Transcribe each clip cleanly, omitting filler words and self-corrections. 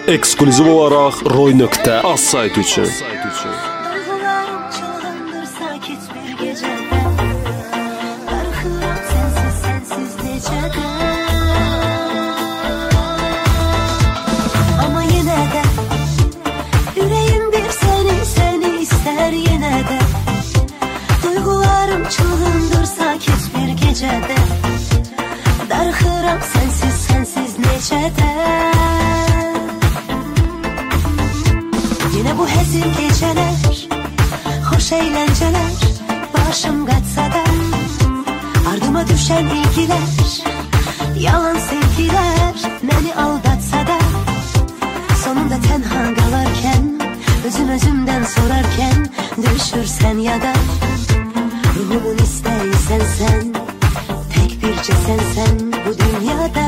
Eksklüziv olaraq Roy.az saytı üçün. Darxıram sensiz neçədə. Yine bu həzin gecələr, xoş əyləncələr, başım qaçsa da, ardıma düşən ilgilər, yalan sevgilər, məni aldatsa da, sonunda tənha qalarkən, özümdən sorarkən, düşürsən yada, ruhumun istəyirsən sən, bircə sensen bu dünyada.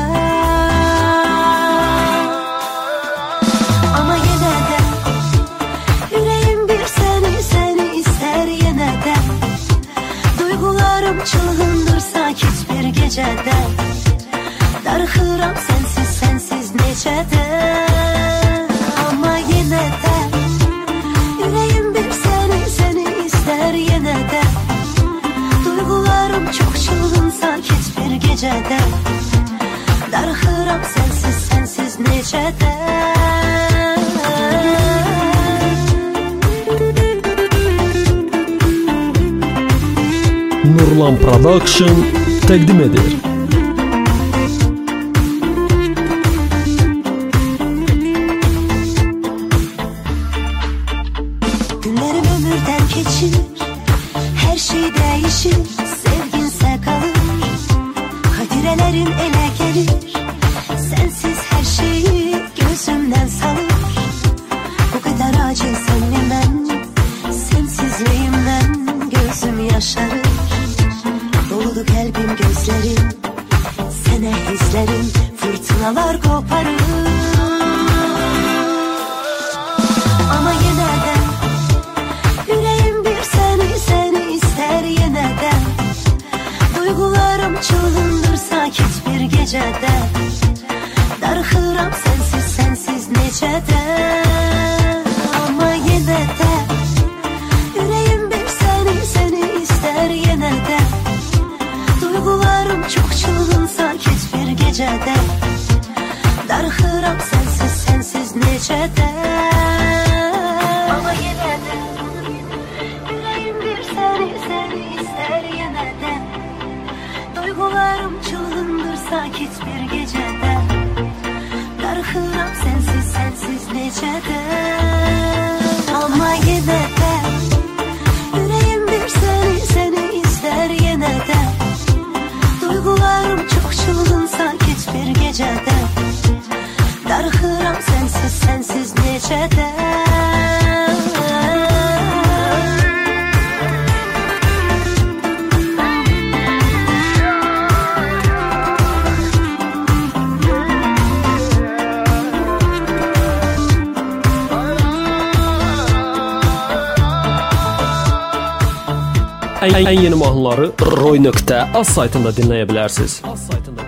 Ama yine de yüreğim bir seni ister yine de. Duygularım çılgındır sakit bir gecede. Darxıram sensiz neçədə. Ama yine de yüreğim bir seni ister yine de. Duygularım çok çılgın sakit bir gecede. Darxıram sensiz neçədə. Nurlan Production təqdim edir. Günlerim ömürden geçir, her şey değişir, sevginse kalır. Hatirelerim ele gelir, sensiz her şeyi gözümden salır. Bu kadar acil senlemem, sensizliğimden gözüm yaşarır. Doludu kalbim gözlerim, sene hislerim, fırtınalar koparır. Ama yine de yüreğim bir seni ister yine de. Duygularım çılgındır sakit bir gecede. Darxıram sensiz neçədə. Ama yine de yüreğim bir seni ister yine de. Duygularım çok çılgın sakit bir gecede. Darxıram sensiz neçədə. Ama yine de yüreğim bir seni ister yine de. Duygularım çılgındır sakit bir gecede. Darxıram sensiz neçədə. Ama yine de yüreğim bir seni ister yine de. Duygularım çok çılgın sakit bir gecede. Darxıram sensiz neçədə. Ən yeni mahnıları Roy.az saytında dinləyə bilərsiniz.